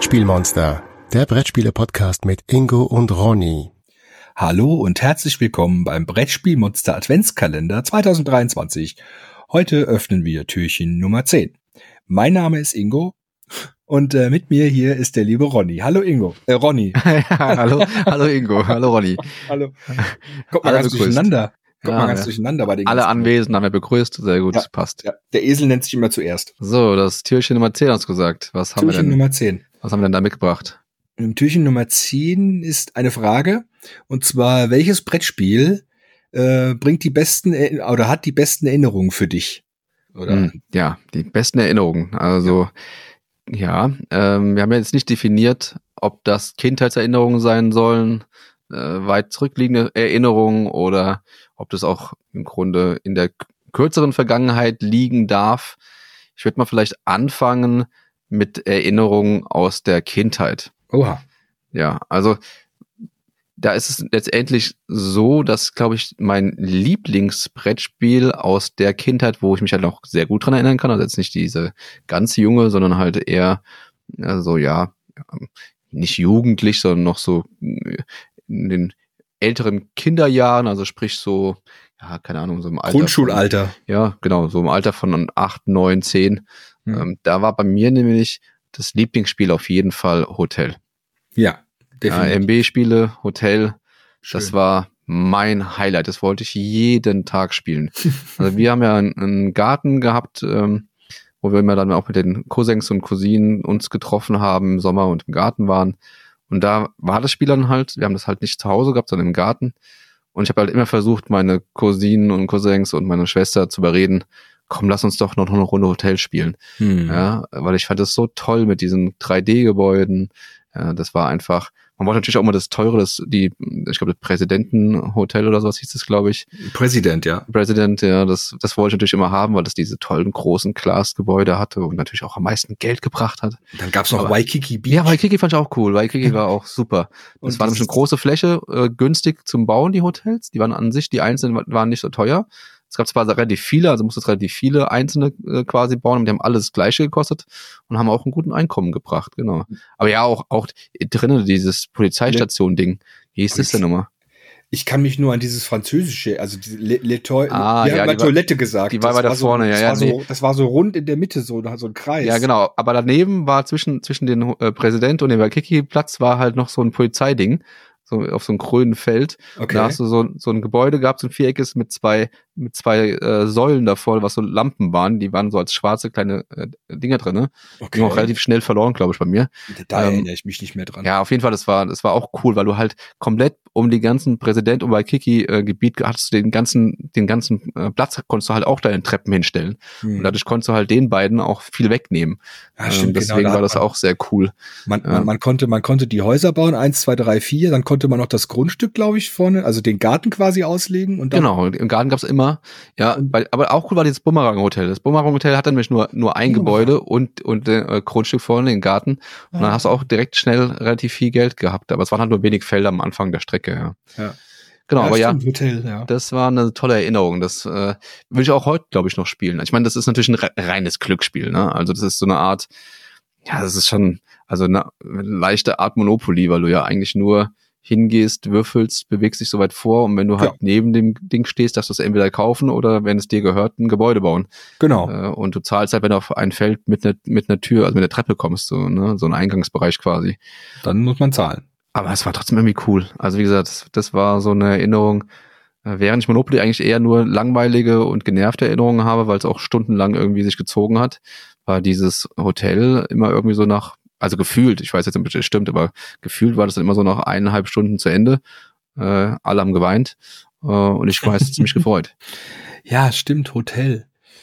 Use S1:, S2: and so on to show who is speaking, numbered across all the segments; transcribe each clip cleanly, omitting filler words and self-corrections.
S1: Brettspielmonster, der Brettspiele-Podcast mit Ingo und Ronny.
S2: Hallo und herzlich willkommen beim Brettspielmonster Adventskalender 2023. Heute öffnen wir Türchen Nummer 10. Mein Name ist Ingo und mit mir hier ist der liebe Ronny. Hallo Ingo. Ronny.
S3: hallo Ingo. Hallo Ronny.
S2: Hallo. Kommt mal ganz durcheinander. Durcheinander bei den
S3: Alle Anwesenden haben wir begrüßt. Sehr gut, passt.
S2: Ja. Der Esel nennt sich immer zuerst.
S3: So, das Türchen Nummer 10 hast du gesagt. Was haben wir
S2: Nummer 10.
S3: Was haben wir denn da mitgebracht?
S2: Im Türchen Nummer 10 ist eine Frage, und zwar, welches Brettspiel bringt die besten oder hat die besten Erinnerungen für dich? Oder?
S3: Ja, die besten Erinnerungen. Also, wir haben ja jetzt nicht definiert, ob das Kindheitserinnerungen sein sollen, weit zurückliegende Erinnerungen oder ob das auch im Grunde in der kürzeren Vergangenheit liegen darf. Ich würde mal vielleicht anfangen mit Erinnerungen aus der Kindheit.
S2: Oha.
S3: Ja, also da ist es letztendlich so, dass, glaube ich, mein Lieblingsbrettspiel aus der Kindheit, wo ich mich halt noch sehr gut dran erinnern kann, also jetzt nicht diese ganz junge, sondern halt eher nicht jugendlich, sondern noch so in den älteren Kinderjahren, also sprich so, keine Ahnung, so im Alter.
S2: Grundschulalter.
S3: Genau, so im Alter von 8, 9, 10. Da war bei mir nämlich das Lieblingsspiel auf jeden Fall Hotel.
S2: Ja, definitiv.
S3: MB-Spiele, Hotel,
S2: Schön.
S3: Das war mein Highlight. Das wollte ich jeden Tag spielen. Also wir haben ja einen Garten gehabt, wo wir immer dann auch mit den Cousins und Cousinen uns getroffen haben im Sommer und im Garten waren. Und da war das Spiel dann halt, wir haben das halt nicht zu Hause gehabt, sondern im Garten. Und ich habe halt immer versucht, meine Cousinen und Cousins und meine Schwester zu überreden, komm, lass uns doch noch eine Runde Hotel spielen. Ja, weil ich fand das so toll mit diesen 3D-Gebäuden. Ja, das war einfach, man wollte natürlich auch mal das teure, ich glaube, das Präsidentenhotel oder sowas hieß das, glaube ich.
S2: Präsident, ja,
S3: das wollte ich natürlich immer haben, weil das diese tollen, großen Glasgebäude hatte und natürlich auch am meisten Geld gebracht hat.
S2: Dann gab's noch Waikiki Beach.
S3: Ja, Waikiki fand ich auch cool. Waikiki war auch super. Das war nämlich eine große Fläche, günstig zum Bauen, die Hotels. Die waren an sich, die einzelnen waren nicht so teuer. Es gab zwar relativ viele, also musste es relativ viele einzelne quasi bauen, und die haben alles das Gleiche gekostet und haben auch einen guten Einkommen gebracht, genau. Aber ja, auch drinnen dieses Polizeistation-Ding. Wie hieß das denn nochmal?
S2: Ich kann mich nur an dieses französische, also diese wir
S3: haben
S2: mal Toilette gesagt.
S3: Die war weiter vorne,
S2: Das war so rund in der Mitte, so ein Kreis.
S3: Ja, genau. Aber daneben war zwischen den Präsident und dem Waikiki-Platz war halt noch so ein Polizeiding. So auf so einem grünen Feld.
S2: Okay.
S3: Da hast du so ein Gebäude gehabt, so ein viereckes mit zwei Säulen davor, was so Lampen waren. Die waren so als schwarze kleine Dinger drin. Ne? Okay. Die haben auch relativ schnell verloren, glaube ich, bei mir.
S2: Da erinnere ich mich nicht mehr dran.
S3: Ja, auf jeden Fall, das war auch cool, weil du halt komplett um die ganzen Präsident- und Waikiki-Gebiet hattest du den ganzen Platz, konntest du halt auch deine Treppen hinstellen. Und dadurch konntest du halt den beiden auch viel wegnehmen.
S2: Ja, stimmt,
S3: deswegen
S2: genau,
S3: war das auch sehr cool.
S2: Man konnte die Häuser bauen, 1, 2, 3, 4, dann konnte man noch das Grundstück, glaube ich, vorne, also den Garten quasi auslegen. Und dann
S3: genau, im Garten gab's immer, aber auch cool war dieses Bumerang-Hotel. Das Bumerang-Hotel hat nämlich nur ein Gebäude und Grundstück vorne, den Garten. Und dann hast du auch direkt schnell relativ viel Geld gehabt. Aber es waren halt nur wenig Felder am Anfang der Strecke, ja. Genau, aber
S2: stimmt, Hotel,
S3: das war eine tolle Erinnerung. Das will ich auch heute, glaube ich, noch spielen. Ich meine, das ist natürlich ein reines Glücksspiel, ne? Also das ist so eine Art, das ist schon, also eine leichte Art Monopoly, weil du ja eigentlich nur hingehst, würfelst, bewegst dich so weit vor, und wenn du halt neben dem Ding stehst, darfst du es entweder kaufen oder, wenn es dir gehört, ein Gebäude bauen.
S2: Genau.
S3: Und du zahlst halt, wenn du auf ein Feld mit einer Tür, also mit einer Treppe kommst, so ein Eingangsbereich quasi.
S2: Dann muss man zahlen.
S3: Aber es war trotzdem irgendwie cool. Also wie gesagt, das war so eine Erinnerung, während ich Monopoly eigentlich eher nur langweilige und genervte Erinnerungen habe, weil es auch stundenlang irgendwie sich gezogen hat, war dieses Hotel immer irgendwie so also gefühlt, ich weiß jetzt nicht, ob das stimmt, aber gefühlt war das dann immer so nach 1,5 Stunden zu Ende. Alle haben geweint und ich war jetzt ziemlich gefreut.
S2: Ja, stimmt, Hotel.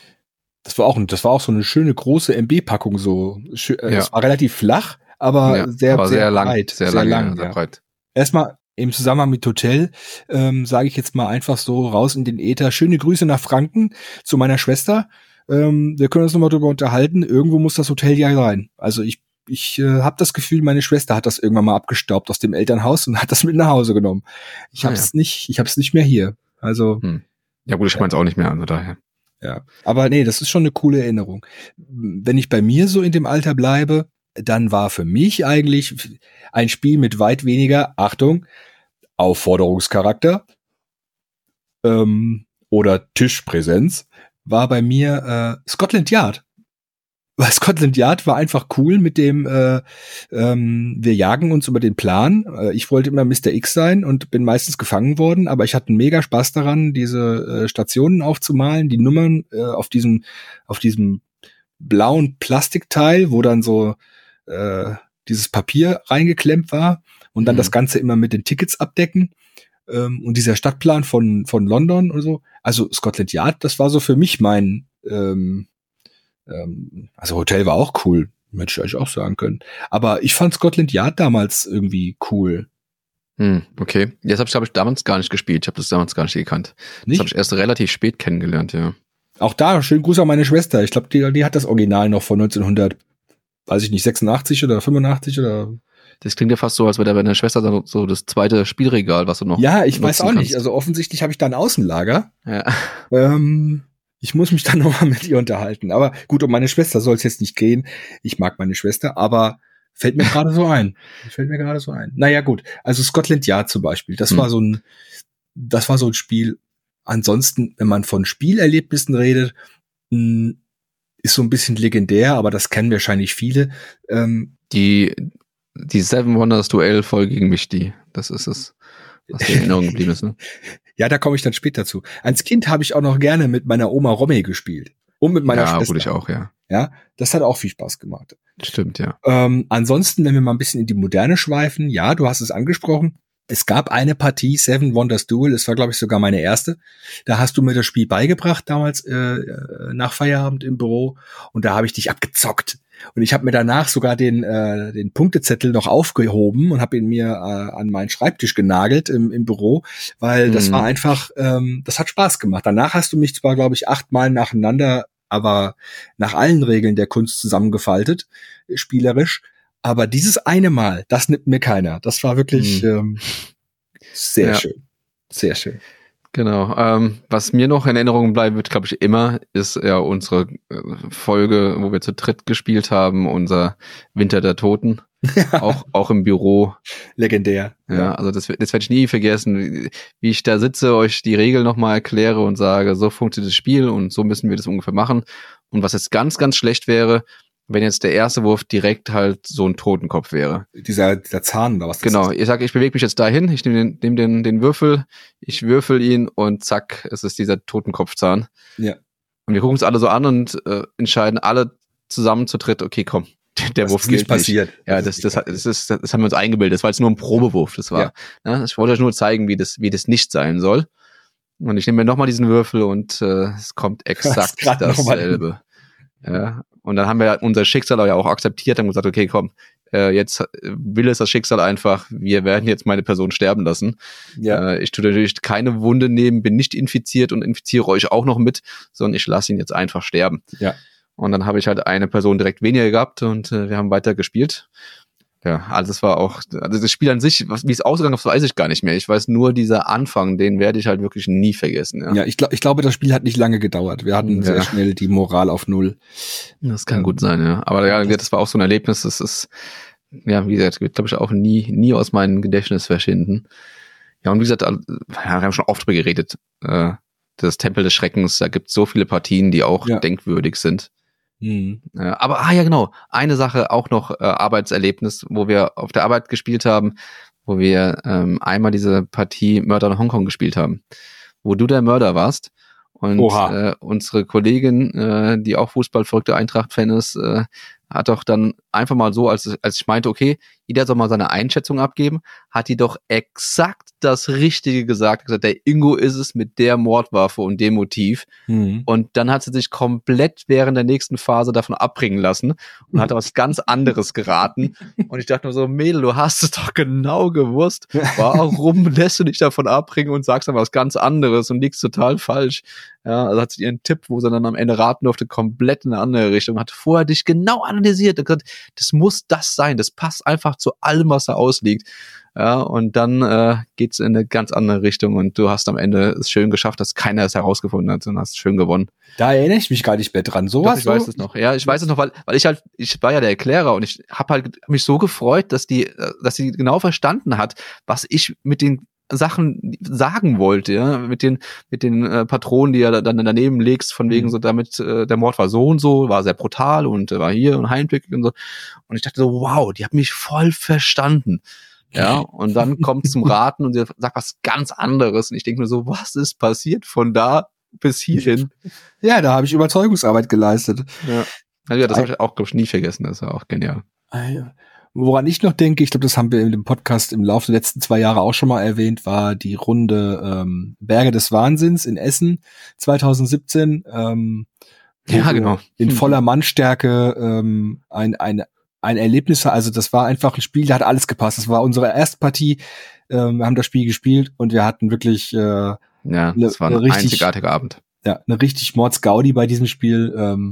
S2: Das war auch so eine schöne große MB-Packung so. Es war relativ flach, aber sehr
S3: lang,
S2: breit.
S3: Sehr lang, sehr breit.
S2: Erstmal im Zusammenhang mit Hotel sage ich jetzt mal einfach so raus in den Äther. Schöne Grüße nach Franken zu meiner Schwester. Wir können uns nochmal drüber unterhalten. Irgendwo muss das Hotel ja sein. Also ich habe das Gefühl, meine Schwester hat das irgendwann mal abgestaubt aus dem Elternhaus und hat das mit nach Hause genommen. Ich habe es nicht mehr hier. Also
S3: ja gut, ich meine es auch nicht mehr, also daher.
S2: Ja, aber nee, das ist schon eine coole Erinnerung. Wenn ich bei mir so in dem Alter bleibe, dann war für mich eigentlich ein Spiel mit weit weniger, Achtung, Aufforderungscharakter oder Tischpräsenz, war bei mir Scotland Yard. Weil Scotland Yard war einfach cool mit dem wir jagen uns über den Plan. Ich wollte immer Mr. X sein und bin meistens gefangen worden, aber ich hatte einen mega Spaß daran, diese Stationen aufzumalen, die Nummern auf diesem blauen Plastikteil, wo dann so dieses Papier reingeklemmt war und dann das Ganze immer mit den Tickets abdecken. Und dieser Stadtplan von London und so. Also Scotland Yard, das war so für mich mein also Hotel war auch cool, hätte ich euch auch sagen können. Aber ich fand Scotland Yard damals irgendwie cool.
S3: Okay. Jetzt habe ich damals gar nicht gespielt. Ich habe das damals gar nicht gekannt.
S2: Nicht?
S3: Das habe ich erst relativ spät kennengelernt, ja.
S2: Auch da, schönen Gruß an meine Schwester. Ich glaube, die hat das Original noch von 1900, weiß ich nicht, 86 oder 85 oder...
S3: Das klingt ja fast so, als wäre da bei deiner Schwester dann so das zweite Spielregal, was du noch
S2: Ja, ich weiß auch
S3: kannst.
S2: nicht. Also offensichtlich habe ich da ein Außenlager.
S3: Ja.
S2: Ich muss mich dann nochmal mit ihr unterhalten. Aber gut, um meine Schwester soll es jetzt nicht gehen. Ich mag meine Schwester, aber fällt mir gerade so ein. Naja, gut. Also Scotland Yard zum Beispiel. Das war so ein Spiel. Ansonsten, wenn man von Spielerlebnissen redet, ist so ein bisschen legendär, aber das kennen wahrscheinlich viele.
S3: Die Seven Wonders Duell voll gegen mich, das ist es, was in Erinnerung geblieben ist, ne?
S2: Ja, da komme ich dann später zu. Als Kind habe ich auch noch gerne mit meiner Oma Romme gespielt. Und mit meiner Schwester. Ja, gut,
S3: ich auch, ja.
S2: Ja, das hat auch viel Spaß gemacht.
S3: Stimmt, ja.
S2: Ansonsten, wenn wir mal ein bisschen in die Moderne schweifen, ja, du hast es angesprochen. Es gab eine Partie, Seven Wonders Duel, es war, glaube ich, sogar meine erste. Da hast du mir das Spiel beigebracht, damals nach Feierabend im Büro. Und da habe ich dich abgezockt. Und ich habe mir danach sogar den Punktezettel noch aufgehoben und habe ihn mir an meinen Schreibtisch genagelt im Büro, weil das war einfach, das hat Spaß gemacht. Danach hast du mich zwar, glaube ich, 8 Mal nacheinander, aber nach allen Regeln der Kunst zusammengefaltet, spielerisch. Aber dieses eine Mal, das nimmt mir keiner. Das war wirklich sehr schön. Sehr schön.
S3: Genau. Was mir noch in Erinnerung bleiben wird, glaube ich, immer, ist ja unsere Folge, wo wir zu dritt gespielt haben, unser Winter der Toten. auch im Büro.
S2: Legendär.
S3: Ja, also das werde ich nie vergessen, wie ich da sitze, euch die Regeln nochmal erkläre und sage, so funktioniert das Spiel und so müssen wir das ungefähr machen. Und was jetzt ganz, ganz schlecht wäre, wenn jetzt der erste Wurf direkt halt so ein Totenkopf wäre.
S2: Dieser Zahn oder was das
S3: genau,
S2: ist.
S3: Ich sage, ich bewege mich jetzt dahin, ich nehme den Würfel, ich würfel ihn und zack, es ist dieser Totenkopfzahn.
S2: Ja.
S3: Und wir gucken uns alle so an und entscheiden alle zusammen zu dritt, okay, komm, der Wurf gilt nicht.
S2: Passiert.
S3: Ja, das haben wir uns eingebildet, das war jetzt nur ein Probewurf, das war. Ja, ich wollte euch nur zeigen, wie das nicht sein soll. Und ich nehme mir nochmal diesen Würfel und es kommt exakt dasselbe. Ja. Und dann haben wir unser Schicksal ja auch akzeptiert und gesagt, okay, komm, jetzt will es das Schicksal einfach, wir werden jetzt meine Person sterben lassen. Ja. Ich tue natürlich keine Wunde nehmen, bin nicht infiziert und infiziere euch auch noch mit, sondern ich lasse ihn jetzt einfach sterben.
S2: Ja.
S3: Und dann habe ich halt eine Person direkt weniger gehabt und wir haben weiter gespielt. Ja, also es war auch, also das Spiel an sich, wie es ausgegangen ist, weiß ich gar nicht mehr. Ich weiß nur, dieser Anfang, den werde ich halt wirklich nie vergessen. Ja,
S2: ich glaube, das Spiel hat nicht lange gedauert. Wir hatten sehr schnell die Moral auf 0.
S3: Das kann gut sein, ja. Aber ja, das war auch so ein Erlebnis, das ist, ja, wie gesagt, wird, glaube ich, auch nie aus meinem Gedächtnis verschwinden. Ja, und wie gesagt, wir haben schon oft drüber geredet, das Tempel des Schreckens, da gibt es so viele Partien, die auch denkwürdig sind. Aber, ja genau, eine Sache auch noch, Arbeitserlebnis, wo wir auf der Arbeit gespielt haben, wo wir einmal diese Partie Mörder in Hongkong gespielt haben, wo du der Mörder warst und unsere Kollegin, die auch fußballverrückte Eintracht-Fan ist, hat doch dann einfach mal so, als ich meinte, okay, jeder soll mal seine Einschätzung abgeben, hat die doch exakt das Richtige gesagt. Hat gesagt, der Ingo ist es mit der Mordwaffe und dem Motiv. Und dann hat sie sich komplett während der nächsten Phase davon abbringen lassen und hat was ganz anderes geraten. Und ich dachte nur so, Mädel, du hast es doch genau gewusst. Warum lässt du dich davon abbringen und sagst dann was ganz anderes und liegst total falsch? Ja, also hat sie ihren Tipp, wo sie dann am Ende raten durfte, komplett in eine andere Richtung, hat vorher dich genau analysiert und gesagt, das muss das sein, das passt einfach zu allem, was da ausliegt. Ja, und dann geht's in eine ganz andere Richtung und du hast am Ende es schön geschafft, dass keiner es herausgefunden hat und hast schön gewonnen.
S2: Da erinnere ich mich gar nicht mehr dran. Sowas.
S3: Ich weiß es noch. Ja, ich weiß es noch, weil ich war ja der Erklärer und ich habe halt mich so gefreut, dass sie genau verstanden hat, was ich mit den Sachen sagen wollte, ja, mit den Patronen, die er dann daneben legst, von wegen so, damit der Mord war so und so, war sehr brutal und war hier und Heimblick und so. Und ich dachte so, wow, die hat mich voll verstanden. Ja, und dann kommt zum Raten und sie sagt was ganz anderes. Und ich denke mir so, was ist passiert von da bis hierhin?
S2: Ja, da habe ich Überzeugungsarbeit geleistet.
S3: Ja, also das habe ich auch, glaube ich, nie vergessen. Das war auch genial.
S2: Woran ich noch denke, ich glaube, das haben wir in dem Podcast im Laufe der letzten 2 Jahre auch schon mal erwähnt, war die Runde Berge des Wahnsinns in Essen 2017.
S3: Ja, genau.
S2: In voller Mannstärke ein Erlebnis, also das war einfach ein Spiel, da hat alles gepasst. Das war unsere erste Partie, wir haben das Spiel gespielt und wir hatten wirklich
S3: das war ein einzigartiger Abend.
S2: Ja, eine richtig Mordsgaudi bei diesem Spiel.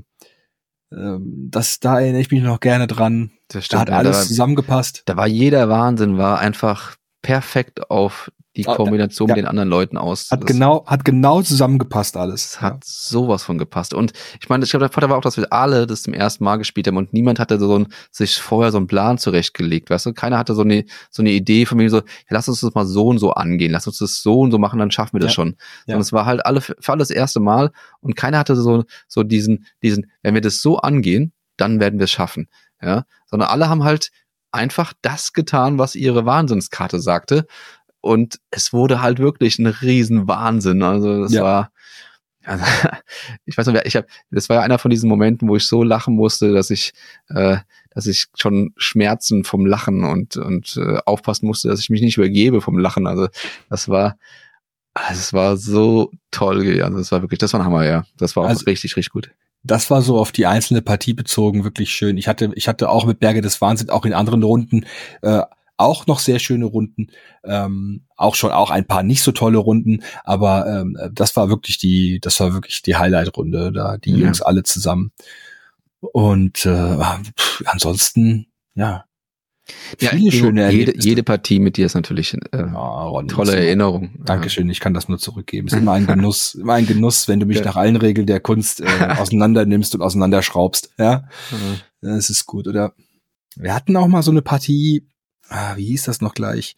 S2: Da erinnere ich mich noch gerne dran.
S3: Das stimmt,
S2: da hat alles zusammengepasst.
S3: Da war jeder Wahnsinn, war einfach perfekt auf die Kombination mit den anderen Leuten aus.
S2: Hat genau zusammengepasst alles.
S3: Es hat sowas von gepasst. Und ich meine, ich glaube, der Vorteil war auch, dass wir alle das zum ersten Mal gespielt haben und niemand hatte sich vorher so einen Plan zurechtgelegt, weißt du? Keiner hatte so eine Idee von mir so, ja, lass uns das mal so und so angehen, lass uns das so und so machen, dann schaffen wir das schon. Ja. Und es war halt für alle das erste Mal und keiner hatte so diesen, wenn wir das so angehen, dann werden wir es schaffen. Ja, sondern alle haben halt einfach das getan, was ihre Wahnsinnskarte sagte. Und es wurde halt wirklich ein Riesenwahnsinn. Also das war, also, ich weiß nicht, das war ja einer von diesen Momenten, wo ich so lachen musste, dass ich schon Schmerzen vom Lachen und aufpassen musste, dass ich mich nicht übergebe vom Lachen. Also es war so toll. Also das war ein Hammer, ja. Das war auch richtig, richtig gut.
S2: Das war so auf die einzelne Partie bezogen wirklich schön. Ich hatte auch mit Berge des Wahnsinns auch in anderen Runden auch noch sehr schöne Runden, auch ein paar nicht so tolle Runden, aber das war wirklich die Highlight-Runde, da die Jungs alle zusammen. Und ansonsten, viele schöne Erlebnisse.
S3: Jede Partie mit dir ist natürlich tolle Erinnerung.
S2: Dankeschön, ich kann das nur zurückgeben. Es ist immer ein Genuss, wenn du mich nach allen Regeln der Kunst auseinander nimmst und auseinanderschraubst. Ja, das ist gut. Oder wir hatten auch mal so eine Partie. Wie hieß das noch gleich?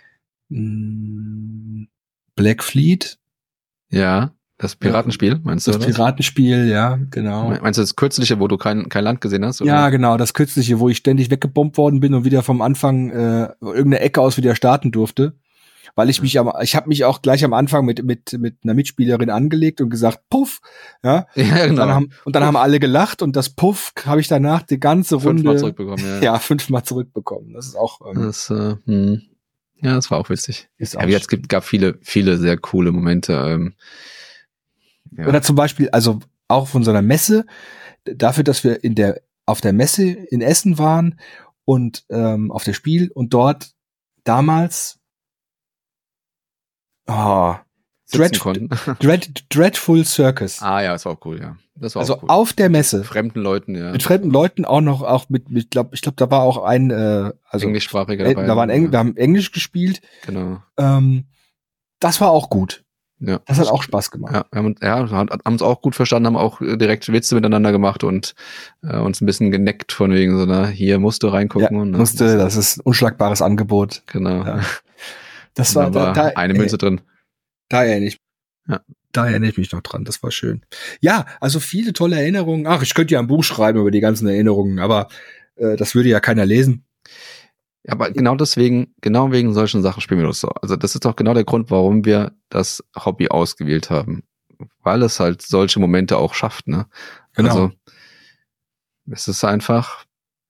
S2: Black Fleet?
S3: Ja, das Piratenspiel, meinst du?
S2: Das Piratenspiel, ja, genau.
S3: Meinst du das kürzliche, wo du kein Land gesehen hast? Oder?
S2: Ja, genau, das kürzliche, wo ich ständig weggebombt worden bin und wieder vom Anfang irgendeine Ecke aus wieder starten durfte. Weil ich habe mich auch gleich am Anfang mit einer Mitspielerin angelegt und gesagt, Puff, ja. Ja, genau. Und dann haben alle gelacht und das Puff habe ich danach die ganze Runde
S3: 5-mal zurückbekommen, ja.
S2: Ja, 5-mal zurückbekommen. Das ist auch
S3: das war auch witzig. Es gab viele, viele sehr coole Momente.
S2: Oder zum Beispiel, also auch von so einer Messe, dafür, dass wir auf der Messe in Essen waren und auf der Spiel und dort damals Dreadful Circus.
S3: Ah ja, das war auch cool, ja. Das war
S2: also
S3: auch cool.
S2: Auf der Messe.
S3: Mit fremden Leuten, ja.
S2: Mit fremden Leuten auch mit ich glaube, da war auch ein
S3: englischsprachiger dabei.
S2: Wir haben Englisch gespielt.
S3: Genau.
S2: Das war auch gut.
S3: Ja.
S2: Das hat auch Spaß gemacht.
S3: Ja, wir haben uns auch gut verstanden, haben auch direkt Witze miteinander gemacht und uns ein bisschen geneckt von wegen so, ne, hier musst du reingucken.
S2: Ja, das ist ein unschlagbares Angebot.
S3: Genau.
S2: Ja. Das war da
S3: eine Münze drin.
S2: Da erinnere ich mich noch dran. Das war schön. Ja, also viele tolle Erinnerungen. Ach, ich könnte ja ein Buch schreiben über die ganzen Erinnerungen, aber das würde ja keiner lesen.
S3: Ja, aber genau wegen solchen Sachen spielen wir das so. Also das ist auch genau der Grund, warum wir das Hobby ausgewählt haben. Weil es halt solche Momente auch schafft, ne?
S2: Genau.
S3: Also es ist einfach,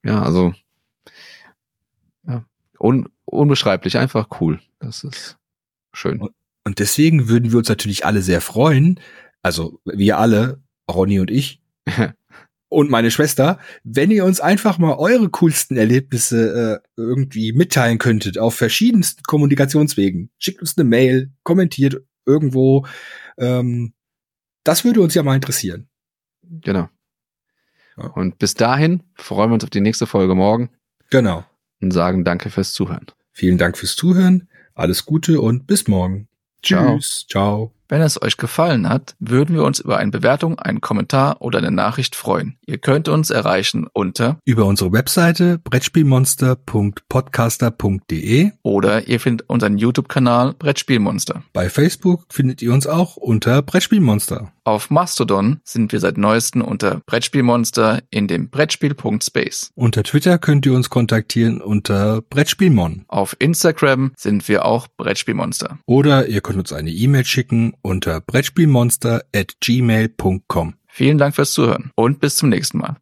S3: unbeschreiblich, einfach cool. Das ist schön.
S2: Und deswegen würden wir uns natürlich alle sehr freuen, also wir alle, Ronny und ich und meine Schwester, wenn ihr uns einfach mal eure coolsten Erlebnisse irgendwie mitteilen könntet auf verschiedensten Kommunikationswegen. Schickt uns eine Mail, kommentiert irgendwo Das würde uns ja mal interessieren.
S3: Genau.
S2: Ja.
S3: Und bis dahin freuen wir uns auf die nächste Folge morgen.
S2: Genau.
S3: Und sagen danke fürs Zuhören.
S2: Vielen Dank fürs Zuhören. Alles Gute und bis morgen.
S3: Ciao.
S2: Tschüss. Ciao.
S4: Wenn es euch gefallen hat, würden wir uns über eine Bewertung, einen Kommentar oder eine Nachricht freuen. Ihr könnt uns erreichen unter
S2: Über unsere Webseite brettspielmonster.podcaster.de.
S4: oder ihr findet unseren YouTube-Kanal Brettspielmonster.
S2: Bei Facebook findet ihr uns auch unter Brettspielmonster.
S4: Auf Mastodon sind wir seit neuestem unter Brettspielmonster in dem Brettspiel.space.
S2: Unter Twitter könnt ihr uns kontaktieren unter Brettspielmon.
S4: Auf Instagram sind wir auch Brettspielmonster.
S2: Oder ihr könnt uns eine E-Mail schicken unter brettspielmonster@gmail.com.
S4: Vielen Dank fürs Zuhören und bis zum nächsten Mal.